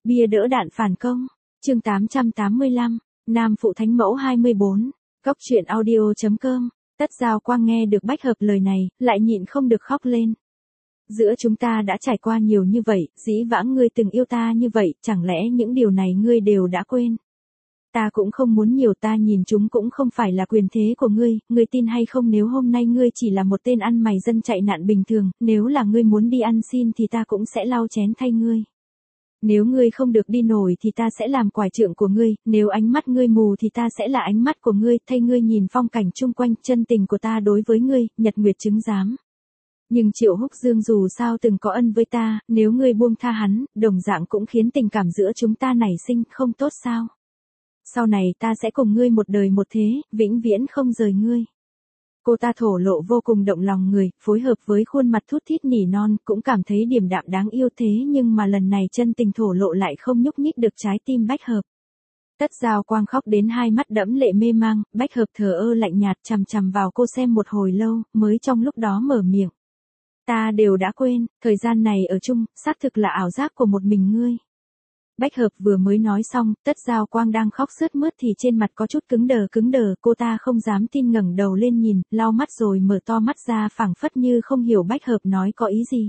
Bia đỡ đạn phản công. Chương 885. Nam phụ thánh mẫu 24. Cốc truyện audio.com. Tất Giao Quang nghe được Bách Hợp lời này, lại nhịn không được khóc lên. Giữa chúng ta đã trải qua nhiều như vậy, dĩ vãng ngươi từng yêu ta như vậy, chẳng lẽ những điều này ngươi đều đã quên? Ta cũng không muốn nhiều, ta nhìn chúng cũng không phải là quyền thế của ngươi tin hay không, nếu hôm nay ngươi chỉ là một tên ăn mày dân chạy nạn bình thường, nếu là ngươi muốn đi ăn xin thì ta cũng sẽ lau chén thay ngươi. Nếu ngươi không được đi nổi thì ta sẽ làm quải trượng của ngươi, nếu ánh mắt ngươi mù thì ta sẽ là ánh mắt của ngươi, thay ngươi nhìn phong cảnh chung quanh, chân tình của ta đối với ngươi, nhật nguyệt chứng giám. Nhưng Triệu Húc Dương dù sao từng có ân với ta, nếu ngươi buông tha hắn, đồng dạng cũng khiến tình cảm giữa chúng ta nảy sinh, không tốt sao? Sau này ta sẽ cùng ngươi một đời một thế, vĩnh viễn không rời ngươi. Cô ta thổ lộ vô cùng động lòng người, phối hợp với khuôn mặt thút thít nỉ non, cũng cảm thấy điềm đạm đáng yêu thế, nhưng mà lần này chân tình thổ lộ lại không nhúc nhích được trái tim Bách Hợp. Tất Giao Quang khóc đến hai mắt đẫm lệ mê mang, Bách Hợp thờ ơ lạnh nhạt chằm chằm vào cô xem một hồi lâu, mới trong lúc đó mở miệng. Ta đều đã quên, thời gian này ở chung, xác thực là ảo giác của một mình ngươi. Bách Hợp vừa mới nói xong, Tất Giao Quang đang khóc sướt mướt thì trên mặt có chút cứng đờ, cô ta không dám tin ngẩng đầu lên nhìn, lau mắt rồi mở to mắt ra phảng phất như không hiểu Bách Hợp nói có ý gì.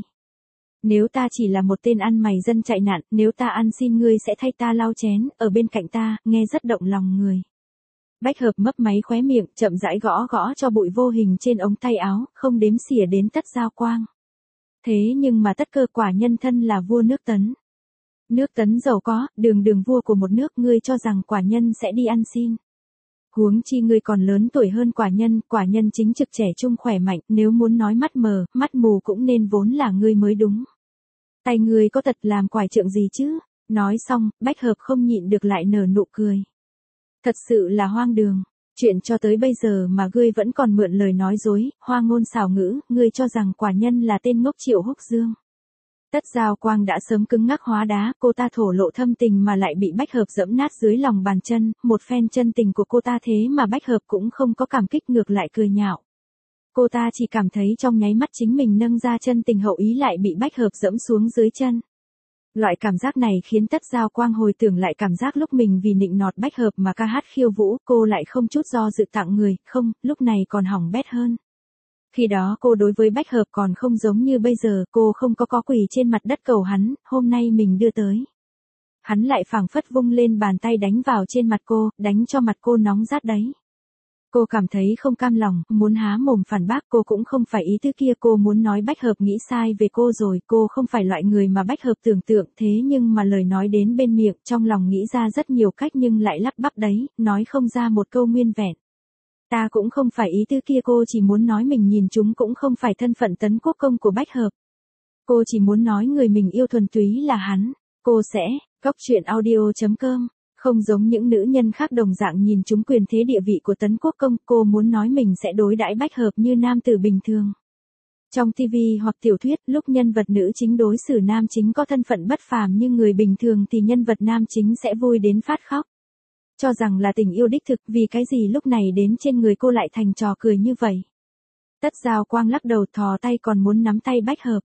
Nếu ta chỉ là một tên ăn mày dân chạy nạn, nếu ta ăn xin ngươi sẽ thay ta lau chén, ở bên cạnh ta, nghe rất động lòng người. Bách Hợp mấp máy khóe miệng, chậm rãi gõ cho bụi vô hình trên ống tay áo, không đếm xỉa đến Tất Giao Quang. Thế nhưng mà Tất Cơ quả nhân thân là vua nước Tấn. Nước Tấn giàu có, đường vua của một nước, ngươi cho rằng quả nhân sẽ đi ăn xin. Huống chi ngươi còn lớn tuổi hơn quả nhân chính trực trẻ trung khỏe mạnh, nếu muốn nói mắt mờ, mắt mù cũng nên vốn là ngươi mới đúng. Tay ngươi có tật làm quải trượng gì chứ? Nói xong, Bách Hợp không nhịn được lại nở nụ cười. Thật sự là hoang đường. Chuyện cho tới bây giờ mà ngươi vẫn còn mượn lời nói dối, hoa ngôn xảo ngữ, ngươi cho rằng quả nhân là tên ngốc Triệu Húc Dương. Tất Giao Quang đã sớm cứng ngắc hóa đá, cô ta thổ lộ thâm tình mà lại bị Bách Hợp dẫm nát dưới lòng bàn chân, một phen chân tình của cô ta thế mà Bách Hợp cũng không có cảm kích, ngược lại cười nhạo. Cô ta chỉ cảm thấy trong nháy mắt chính mình nâng ra chân tình hậu ý lại bị Bách Hợp dẫm xuống dưới chân. Loại cảm giác này khiến Tất Giao Quang hồi tưởng lại cảm giác lúc mình vì nịnh nọt Bách Hợp mà ca hát khiêu vũ, cô lại không chút do dự tặng người, không, lúc này còn hỏng bét hơn. Khi đó cô đối với Bách Hợp còn không giống như bây giờ, cô không có quỳ trên mặt đất cầu hắn, hôm nay mình đưa tới. Hắn lại phảng phất vung lên bàn tay đánh vào trên mặt cô, đánh cho mặt cô nóng rát đấy. Cô cảm thấy không cam lòng, muốn há mồm phản bác, cô cũng không phải ý thứ kia, cô muốn nói Bách Hợp nghĩ sai về cô rồi, cô không phải loại người mà Bách Hợp tưởng tượng, thế nhưng mà lời nói đến bên miệng, trong lòng nghĩ ra rất nhiều cách nhưng lại lắp bắp đấy, nói không ra một câu nguyên vẹn. Ta cũng không phải ý tư kia, cô chỉ muốn nói mình nhìn chúng cũng không phải thân phận tấn quốc công của Bách Hợp. Cô chỉ muốn nói người mình yêu thuần túy là hắn. Cô sẽ, Cốc truyện audio.com, không giống những nữ nhân khác đồng dạng nhìn chúng quyền thế địa vị của tấn quốc công, cô muốn nói mình sẽ đối đãi Bách Hợp như nam tử bình thường. Trong TV hoặc tiểu thuyết, lúc nhân vật nữ chính đối xử nam chính có thân phận bất phàm như người bình thường thì nhân vật nam chính sẽ vui đến phát khóc. Cho rằng là tình yêu đích thực, vì cái gì lúc này đến trên người cô lại thành trò cười như vậy. Tất Giao Quang lắc đầu, thò tay còn muốn nắm tay Bách Hợp.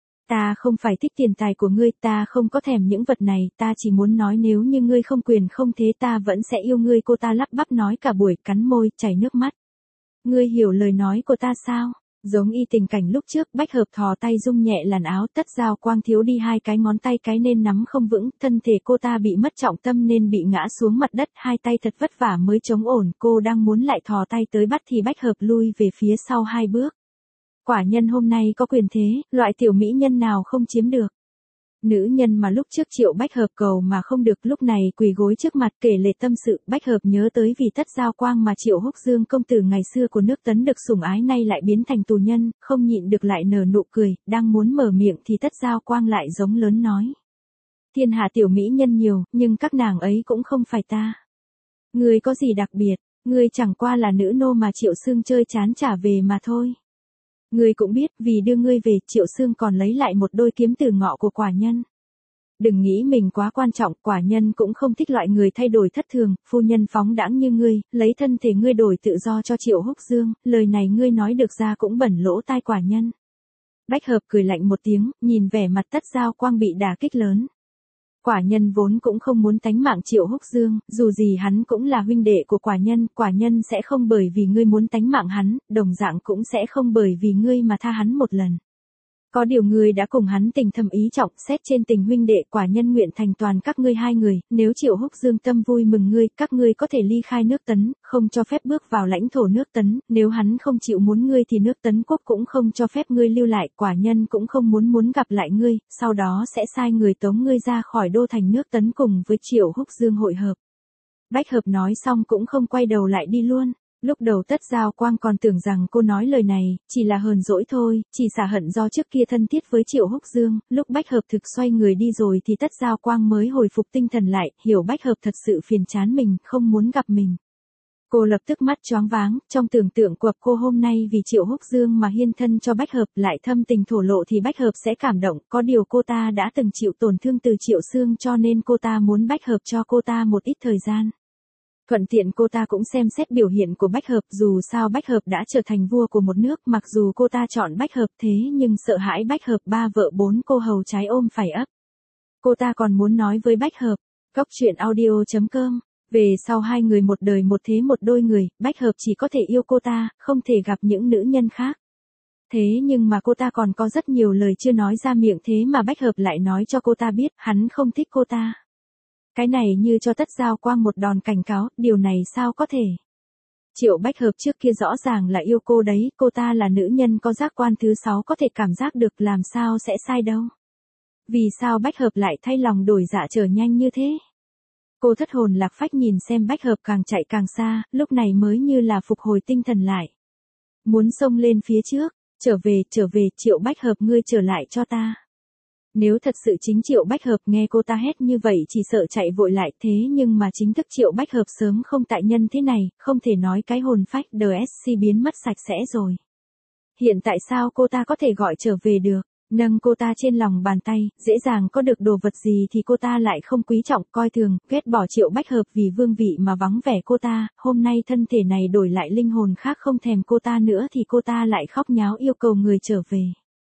Ta không phải thích tiền tài của ngươi, ta không có thèm những vật này, ta chỉ muốn nói nếu như ngươi không quyền không thế ta vẫn sẽ yêu ngươi, cô ta lắp bắp nói cả buổi, cắn môi, chảy nước mắt. Ngươi hiểu lời nói của ta sao? Giống y tình cảnh lúc trước, Bách Hợp thò tay rung nhẹ làn áo, Tất Giao Quang thiếu đi hai cái ngón tay, cái nên nắm không vững, thân thể cô ta bị mất trọng tâm nên bị ngã xuống mặt đất, hai tay thật vất vả mới chống ổn, cô đang muốn lại thò tay tới bắt thì Bách Hợp lui về phía sau hai bước. Quả nhân hôm nay có quyền thế, loại tiểu mỹ nhân nào không chiếm được. Nữ nhân mà lúc trước Triệu Bách Hợp cầu mà không được, lúc này quỳ gối trước mặt kể lể tâm sự, Bách Hợp nhớ tới vì Tất Giao Quang mà Triệu Húc Dương công tử ngày xưa của nước Tấn được sủng ái nay lại biến thành tù nhân, không nhịn được lại nở nụ cười, đang muốn mở miệng thì Tất Giao Quang lại giống lớn nói. Thiên hạ tiểu mỹ nhân nhiều, nhưng các nàng ấy cũng không phải ta. Ngươi có gì đặc biệt, ngươi chẳng qua là nữ nô mà Triệu Sương chơi chán trả về mà thôi. Ngươi cũng biết, vì đưa ngươi về, Triệu Sương còn lấy lại một đôi kiếm từ ngọ của quả nhân. Đừng nghĩ mình quá quan trọng, quả nhân cũng không thích loại người thay đổi thất thường, phu nhân phóng đãng như ngươi, lấy thân thể ngươi đổi tự do cho Triệu Húc Dương, lời này ngươi nói được ra cũng bẩn lỗ tai quả nhân. Bách Hợp cười lạnh một tiếng, nhìn vẻ mặt Tất Giao Quang bị đả kích lớn. Quả nhân vốn cũng không muốn tánh mạng Triệu Húc Dương, dù gì hắn cũng là huynh đệ của quả nhân sẽ không bởi vì ngươi muốn tánh mạng hắn, đồng dạng cũng sẽ không bởi vì ngươi mà tha hắn một lần. Có điều ngươi đã cùng hắn tình thâm ý trọng, xét trên tình huynh đệ, quả nhân nguyện thành toàn các ngươi hai người, nếu Triệu Húc Dương tâm vui mừng ngươi, các ngươi có thể ly khai nước Tấn, không cho phép bước vào lãnh thổ nước Tấn, nếu hắn không chịu muốn ngươi thì nước Tấn quốc cũng không cho phép ngươi lưu lại, quả nhân cũng không muốn gặp lại ngươi, sau đó sẽ sai người tống ngươi ra khỏi đô thành nước Tấn cùng với Triệu Húc Dương hội hợp. Bách hợp nói xong cũng không quay đầu lại đi luôn. Lúc đầu Tất Giao Quang còn tưởng rằng cô nói lời này, chỉ là hờn dỗi thôi, chỉ xả hận do trước kia thân thiết với Triệu Húc Dương, lúc Bách Hợp thực xoay người đi rồi thì Tất Giao Quang mới hồi phục tinh thần lại, hiểu Bách Hợp thật sự phiền chán mình, không muốn gặp mình. Cô lập tức mắt choáng váng, trong tưởng tượng của cô hôm nay vì Triệu Húc Dương mà hiên thân cho Bách Hợp lại thâm tình thổ lộ thì Bách Hợp sẽ cảm động, có điều cô ta đã từng chịu tổn thương từ Triệu Sương cho nên cô ta muốn Bách Hợp cho cô ta một ít thời gian. Thuận tiện cô ta cũng xem xét biểu hiện của Bách Hợp, dù sao Bách Hợp đã trở thành vua của một nước, mặc dù cô ta chọn Bách Hợp thế nhưng sợ hãi Bách Hợp ba vợ bốn cô hầu trái ôm phải ấp. Cô ta còn muốn nói với Bách Hợp, Cốc Truyện Audio.com, về sau hai người một đời một thế một đôi người, Bách Hợp chỉ có thể yêu cô ta, không thể gặp những nữ nhân khác. Thế nhưng mà cô ta còn có rất nhiều lời chưa nói ra miệng, thế mà Bách Hợp lại nói cho cô ta biết, hắn không thích cô ta. Cái này như cho Tất Giao Quang một đòn cảnh cáo, điều này sao có thể. Triệu Bách Hợp trước kia rõ ràng là yêu cô đấy, cô ta là nữ nhân có giác quan thứ 6 có thể cảm giác được, làm sao sẽ sai đâu. Vì sao Bách Hợp lại thay lòng đổi dạ trở nhanh như thế? Cô thất hồn lạc phách nhìn xem Bách Hợp càng chạy càng xa, lúc này mới như là phục hồi tinh thần lại. Muốn xông lên phía trước, trở về, Triệu Bách Hợp ngươi trở lại cho ta. Nếu thật sự chính Triệu Bách Hợp nghe cô ta hét như vậy chỉ sợ chạy vội lại, thế nhưng mà chính thức Triệu Bách Hợp sớm không tại nhân thế này, không thể nói cái hồn phách DSC biến mất sạch sẽ rồi. Hiện tại sao cô ta có thể gọi trở về được, nâng cô ta trên lòng bàn tay, dễ dàng có được đồ vật gì thì cô ta lại không quý trọng, coi thường, ghét bỏ Triệu Bách Hợp vì vương vị mà vắng vẻ cô ta, hôm nay thân thể này đổi lại linh hồn khác không thèm cô ta nữa thì cô ta lại khóc nháo yêu cầu người trở về.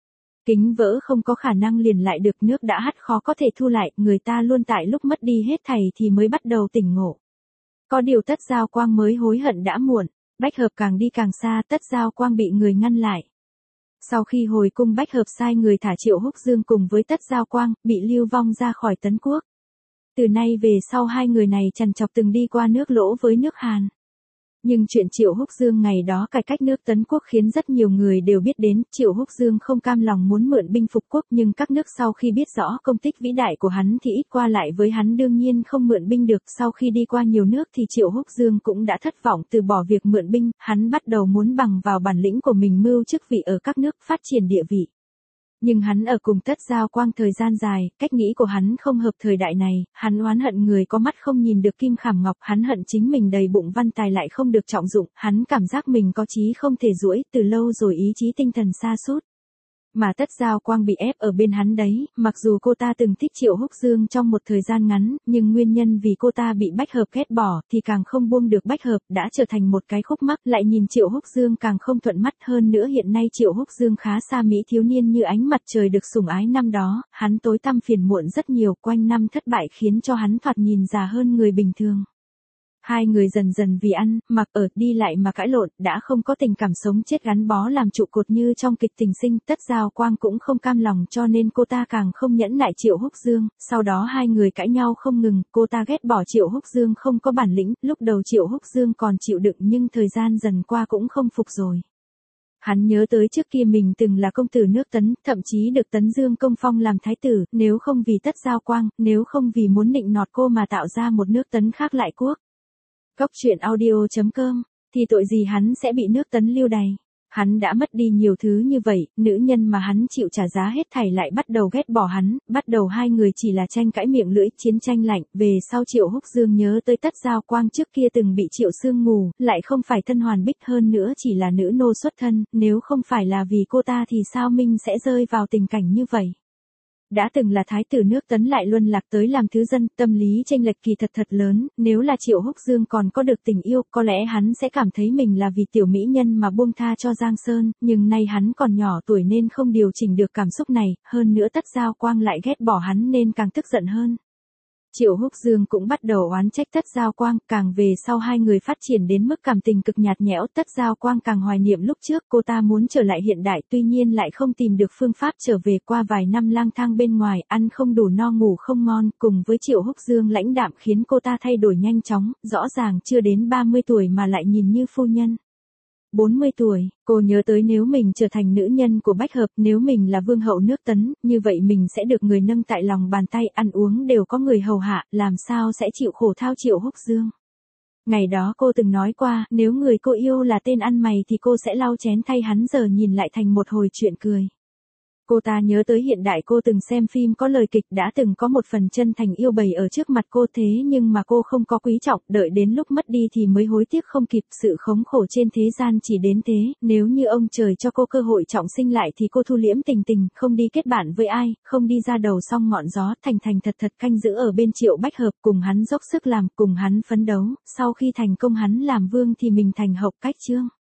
Kính vỡ không có khả năng liền lại được, nước đã hắt khó có thể thu lại, người ta luôn tại lúc mất đi hết thảy thì mới bắt đầu tỉnh ngộ. Có điều Tất Giao Quang mới hối hận đã muộn, Bách Hợp càng đi càng xa, Tất Giao Quang bị người ngăn lại. Sau khi hồi cung Bách Hợp sai người thả Triệu Húc Dương cùng với Tất Giao Quang, bị lưu vong ra khỏi Tấn Quốc. Từ nay về sau hai người này trằn trọc từng đi qua nước Lỗ với nước Hàn. Nhưng chuyện Triệu Húc Dương ngày đó cải cách nước Tấn Quốc khiến rất nhiều người đều biết đến, Triệu Húc Dương không cam lòng muốn mượn binh phục quốc, nhưng các nước sau khi biết rõ công tích vĩ đại của hắn thì ít qua lại với hắn, đương nhiên không mượn binh được. Sau khi đi qua nhiều nước thì Triệu Húc Dương cũng đã thất vọng từ bỏ việc mượn binh, hắn bắt đầu muốn bằng vào bản lĩnh của mình mưu chức vị ở các nước, phát triển địa vị. Nhưng hắn ở cùng Tất Giao Quang thời gian dài, cách nghĩ của hắn không hợp thời đại này, hắn oán hận người có mắt không nhìn được kim khảm ngọc, hắn hận chính mình đầy bụng văn tài lại không được trọng dụng, hắn cảm giác mình có chí không thể duỗi, từ lâu rồi ý chí tinh thần sa sút. Mà Tất Giao Quang bị ép ở bên hắn đấy, mặc dù cô ta từng thích Triệu Húc Dương trong một thời gian ngắn, nhưng nguyên nhân vì cô ta bị Bách Hợp ghét bỏ thì càng không buông được Bách Hợp, đã trở thành một cái khúc mắc, lại nhìn Triệu Húc Dương càng không thuận mắt hơn nữa. Hiện nay Triệu Húc Dương khá xa mỹ thiếu niên như ánh mặt trời được sủng ái năm đó, hắn tối tăm phiền muộn rất nhiều, quanh năm thất bại khiến cho hắn thoạt nhìn già hơn người bình thường. Hai người dần dần vì ăn, mặc ở, đi lại mà cãi lộn, đã không có tình cảm sống chết gắn bó làm trụ cột như trong kịch tình sinh. Tất Giao Quang cũng không cam lòng cho nên cô ta càng không nhẫn nại Triệu Húc Dương, sau đó hai người cãi nhau không ngừng, cô ta ghét bỏ Triệu Húc Dương không có bản lĩnh, lúc đầu Triệu Húc Dương còn chịu đựng nhưng thời gian dần qua cũng không phục rồi. Hắn nhớ tới trước kia mình từng là công tử nước Tấn, thậm chí được Tấn Dương công phong làm thái tử, nếu không vì Tất Giao Quang, nếu không vì muốn nịnh nọt cô mà tạo ra một nước Tấn khác lại quốc. Cốc Truyện Audio.com, thì tội gì hắn sẽ bị nước Tấn lưu đày. Hắn đã mất đi nhiều thứ như vậy, nữ nhân mà hắn chịu trả giá hết thảy lại bắt đầu ghét bỏ hắn, bắt đầu hai người chỉ là tranh cãi miệng lưỡi, chiến tranh lạnh. Về sau Triệu Húc Dương nhớ tới Tất Giao Quang trước kia từng bị Triệu Sương ngủ, lại không phải thân hoàn bích, hơn nữa chỉ là nữ nô xuất thân, nếu không phải là vì cô ta thì sao mình sẽ rơi vào tình cảnh như vậy. Đã từng là thái tử nước Tấn lại luân lạc tới làm thứ dân, tâm lý chênh lệch kỳ thật lớn, nếu là Triệu Húc Dương còn có được tình yêu, có lẽ hắn sẽ cảm thấy mình là vì tiểu mỹ nhân mà buông tha cho Giang Sơn, nhưng nay hắn còn nhỏ tuổi nên không điều chỉnh được cảm xúc này, hơn nữa Tất Giao Quang lại ghét bỏ hắn nên càng tức giận hơn. Triệu Húc Dương cũng bắt đầu oán trách Tất Giao Quang, càng về sau hai người phát triển đến mức cảm tình cực nhạt nhẽo, Tất Giao Quang càng hoài niệm lúc trước cô ta muốn trở lại hiện đại, tuy nhiên lại không tìm được phương pháp trở về, qua vài năm lang thang bên ngoài, ăn không đủ no ngủ không ngon, cùng với Triệu Húc Dương lãnh đạm khiến cô ta thay đổi nhanh chóng, rõ ràng chưa đến 30 tuổi mà lại nhìn như phu nhân. 40 tuổi, cô nhớ tới nếu mình trở thành nữ nhân của Bách Hợp, nếu mình là vương hậu nước Tấn, như vậy mình sẽ được người nâng tại lòng bàn tay, ăn uống đều có người hầu hạ, làm sao sẽ chịu khổ thao Triệu Húc Dương. Ngày đó cô từng nói qua, nếu người cô yêu là tên ăn mày thì cô sẽ lau chén thay hắn, giờ nhìn lại thành một hồi chuyện cười. Cô ta nhớ tới hiện đại cô từng xem phim có lời kịch, đã từng có một phần chân thành yêu bày ở trước mặt cô, thế nhưng mà cô không có quý trọng, đợi đến lúc mất đi thì mới hối tiếc không kịp, sự khốn khổ trên thế gian chỉ đến thế, nếu như ông trời cho cô cơ hội trọng sinh lại thì cô thu liễm tình tình, không đi kết bạn với ai, không đi ra đầu song ngọn gió, thành thành thật thật canh giữ ở bên Triệu Bách Hợp, cùng hắn dốc sức làm, cùng hắn phấn đấu, sau khi thành công hắn làm vương thì mình thành Hậu Cách Trương.